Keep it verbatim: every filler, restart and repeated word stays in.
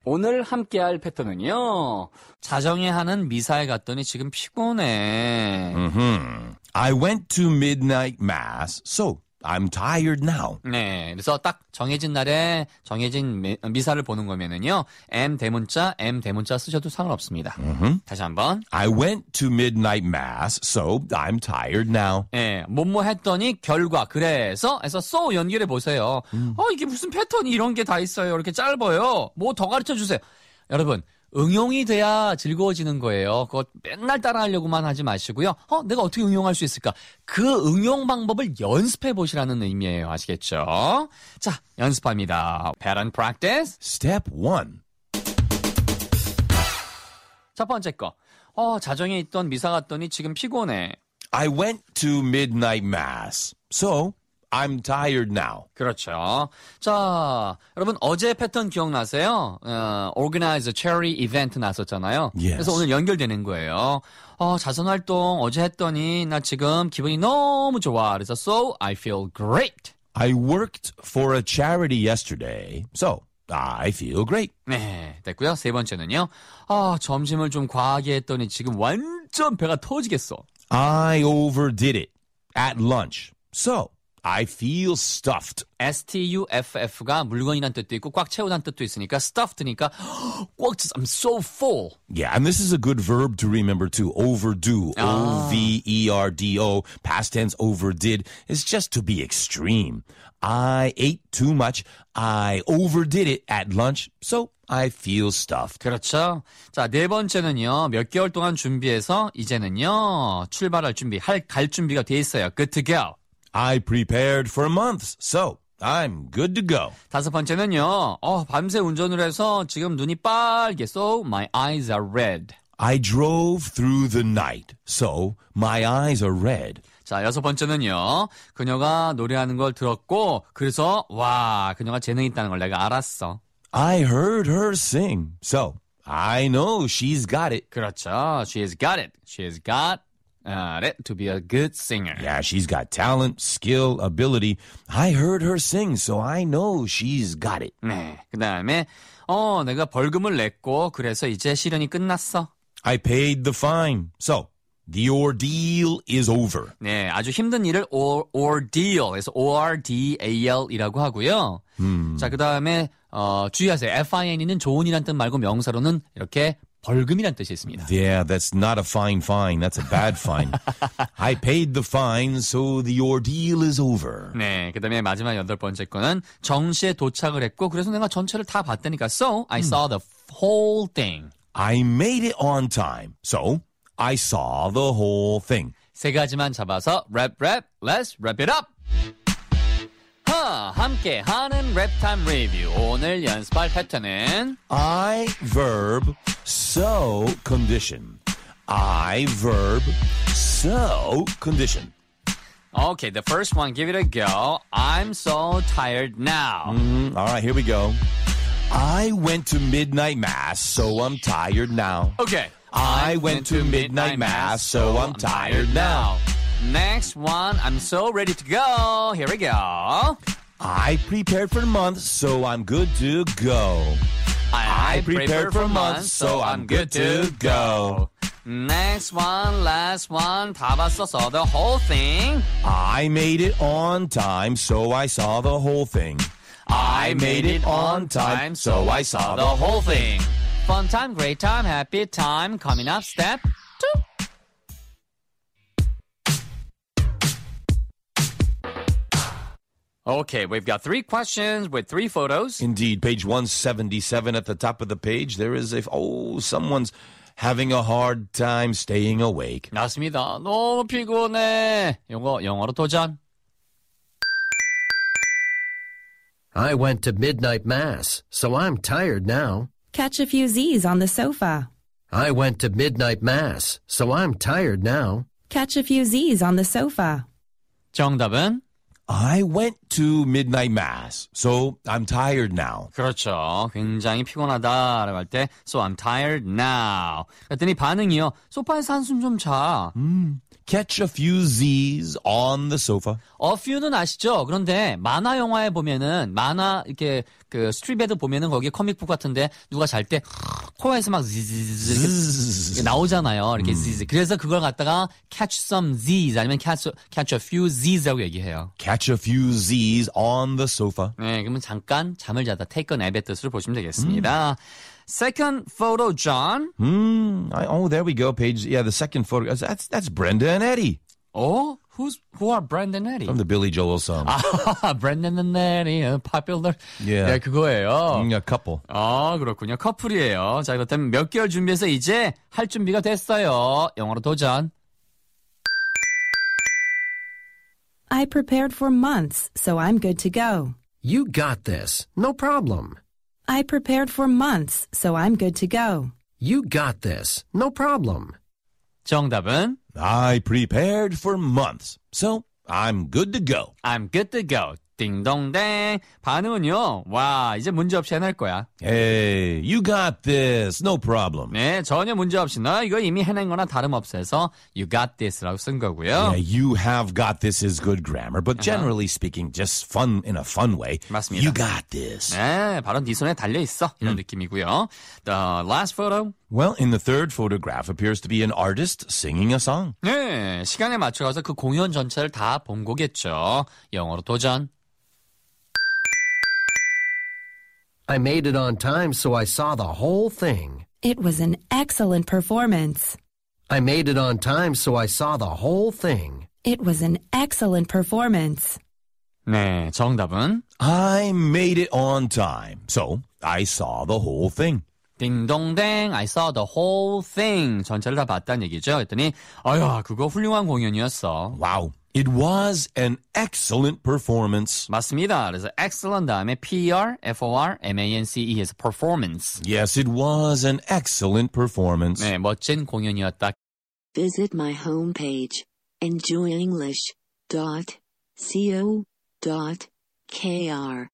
오늘 함께할 패턴은요. 자정에 하는 미사에 갔더니 지금 피곤해. Mm-hmm. I went to midnight mass, so I'm tired now. 네, 그래서 딱 정해진 날에 정해진 미, 미사를 보는 거면은요. M 대문자, M 대문자 쓰셔도 상관없습니다. Mm-hmm. 다시 한번. I went to midnight mass, so I'm tired now. 네, 뭐뭐 했더니 결과 그래서 해서 so 연결해 보세요. 음. 어 이게 무슨 패턴이 이런 게 다 있어요. 이렇게 짧아요. 뭐 더 가르쳐 주세요. 여러분. 응용이 돼야 즐거워지는 거예요. 그거 맨날 따라하려고만 하지 마시고요. 어, 내가 어떻게 응용할 수 있을까? 그 응용 방법을 연습해 보시라는 의미예요. 아시겠죠? 자, 연습합니다. Pattern practice. Step one. 첫 번째 거. 어, 자정에 있던 미사 갔더니 지금 피곤해. I went to midnight mass, so I'm tired now. 그렇죠. 자, 여러분 어제 패턴 기억나세요? 어, organize a charity event 나왔었잖아요. Yes. 그래서 오늘 연결되는 거예요. 어, 자선활동 어제 했더니 나 지금 기분이 너무 좋아. 그래서 so I feel great. I worked for a charity yesterday, so I feel great. 네, 됐고요. 세 번째는요. 아, 점심을 좀 과하게 했더니 지금 완전 배가 터지겠어. I overdid it at lunch, so I feel stuffed. stuff가 물건이란 뜻도 있고 꽉 채우다는 뜻도 있으니까 stuffed니까 꽉 찼어. I'm so full. Yeah, and this is a good verb to remember too. Overdo. Ah. O V E R D O. Past tense overdid is just to be extreme. I ate too much. I overdid it at lunch, so I feel stuffed. 그렇죠. 자, 네 번째는요. 몇 개월 동안 준비해서 이제는요. 출발할 준비, 할, 갈 준비가 돼 있어요. Good to go. I prepared for months, so I'm good to go. 다섯 번째는요. 어, 밤새 운전을 해서 지금 눈이 빨개. So my eyes are red. I drove through the night, so my eyes are red. 자, 여섯 번째는요. 그녀가 노래하는 걸 들었고 그래서 와, 그녀가 재능이 있다는 걸 내가 알았어. I heard her sing, so I know she's got it. 그렇죠. She has got it. She has got uh, it to be a good singer. Yeah, she's got talent, skill, ability. I heard her sing, so I know she's got it. 네. 그 다음에 어, 내가 벌금을 냈고 그래서 이제 시련이 끝났어. I paid the fine, so the ordeal is over. 네, 아주 힘든 일을 or, ordeal, 그래서 O R D A L이라고 하고요. 음. 자, 그 다음에 어, 주의하세요. F-I-N은 좋은 일이란 뜻 말고 명사로는 이렇게 벌금이란 뜻이 있습니다. Yeah, that's not a fine fine. That's a bad fine. I paid the fine, so the ordeal is over. 네, 그 다음에 마지막 여덟 번째 거는 정시에 도착을 했고 그래서 내가 전체를 다 봤다니까. So, I saw the whole thing. I made it on time, so I saw the whole thing. 세 가지만 잡아서 rap, rap, let's wrap it up. 하, 함께 하는 랩타임 리뷰. 오늘 연습할 패턴은 I verb so condition. I verb so condition. Okay, the first one, give it a go. I'm so tired now. Mm, all right, here we go. I went to midnight mass, so I'm tired now. Okay. I went to midnight mass, so I'm tired now. Next one, I'm so ready to go. Here we go. I prepared for months, so I'm good to go. I, I prepared for months, so I'm good to go. Next one, last one, 다 봤어, saw the whole thing. I made it on time, so I saw the whole thing. I made it on time, so I saw the whole thing. Fun time, great time, happy time. Coming up, step two. Okay, we've got three questions with three photos. Indeed, page one seventy-seven at the top of the page, there is a, oh, someone's having a hard time staying awake. 맞습니다. 너무 피곤해. 이거 영어로 도전. I went to midnight mass, so I'm tired now. Catch a few Z's on the sofa. I went to midnight mass, so I'm tired now. Catch a few Z's on the sofa. 정답은 I went to midnight mass, so I'm tired now. 그렇죠. 굉장히 피곤하다라고 할 때 So I'm tired now. 그랬더니 반응이요. 소파에서 한숨 좀 자. Catch a few Z's on the sofa. A few는 아시죠? 그런데 만화 영화에 보면은 만화 이렇게 그 스트릿베드 보면은 거기에 코믹북 같은데 누가 잘 때 코에서 막 이렇게 나오잖아요. 이렇게 zzz. 그래서 그걸 갖다가 catch some Z's 아니면 catch, catch a few Z'라고 얘기해요. Catch a few Z's on the sofa. 네, 그러면 잠깐 잠을 자다 take a nap의 뜻으로 보시면 되겠습니다. Second photo, John. Hmm. I, oh, there we go. Page. Yeah, the second photo. That's that's Brenda and Eddie Oh, who's who are Brandon and Eddie? from the Billy Joel song. 아, Brandon and Eddie, popular. Yeah. 네, 그거예요. Mm, a couple. 아, 그렇군요. 커플이에요. 자, 그렇다면 몇 개월 준비해서 이제 할 준비가 됐어요. 영어로 도전. I prepared for months, so I'm good to go. You got this. No problem. I prepared for months, so I'm good to go. You got this. No problem. 정답은 I prepared for months, so I'm good to go. I'm good to go. 띵동댕. 반응은요. 와, 이제 문제 없이 해낼 거야. Hey, you got this. No problem. 네, 전혀 문제 없이 너 이거 이미 해낸 거나 다름없어서 you got this라고 쓴 거고요. Yeah, you have got this is good grammar, but generally speaking, just fun in a fun way. 맞습니다. You got this. 네, 바로 네 손에 달려 있어. 이런 느낌이고요. The last photo. Well, in the third photograph appears to be an artist singing a song. 네, 시간에 맞춰가서 그 공연 전체를 다 본 거겠죠. 영어로 도전. I made it on time, so I saw the whole thing. It was an excellent performance. I made it on time, so I saw the whole thing. It was an excellent performance. 네, 정답은 I made it on time, so I saw the whole thing. 딩동댕, I saw the whole thing. 전체를 다 봤다는 얘기죠. 그랬더니 아유, 그거 훌륭한 공연이었어. Wow. It was an excellent performance. 맞습니다. 그래서 excellent 다음에 P-E-R, F-O-R, M-A-N-C-E 해서 performance. Yes, it was an excellent performance. 네, 멋진 공연이었다. Visit my homepage, enjoy english dot co dot k r.